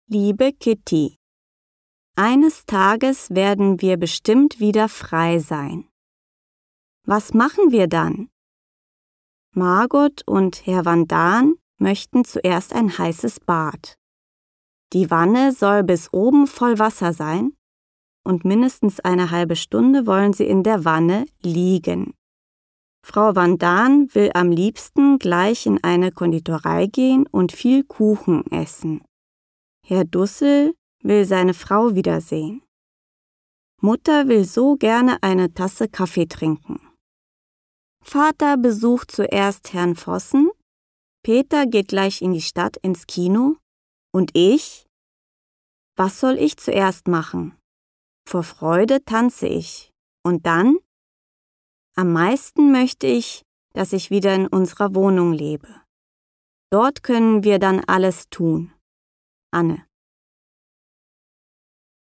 Liebe Kitty, eines Tages werden wir bestimmt wieder frei sein. Was machen wir dann? Margot und Herr Van Daan möchten zuerst ein heißes Bad. Die Wanne soll bis oben voll Wasser sein und mindestens eine halbe Stunde wollen sie in der Wanne liegen. Frau Van Daan will am liebsten gleich in eine Konditorei gehen und viel Kuchen essen. Herr Dussel will seine Frau wiedersehen. Mutter will so gerne eine Tasse Kaffee trinken. Vater besucht zuerst Herrn Vossen, Peter geht gleich in die Stadt ins Kino und ich? Was soll ich zuerst machen? Vor Freude tanze ich. Und dann? Am meisten möchte ich, dass ich wieder in unserer Wohnung lebe. Dort können wir dann alles tun. Anne.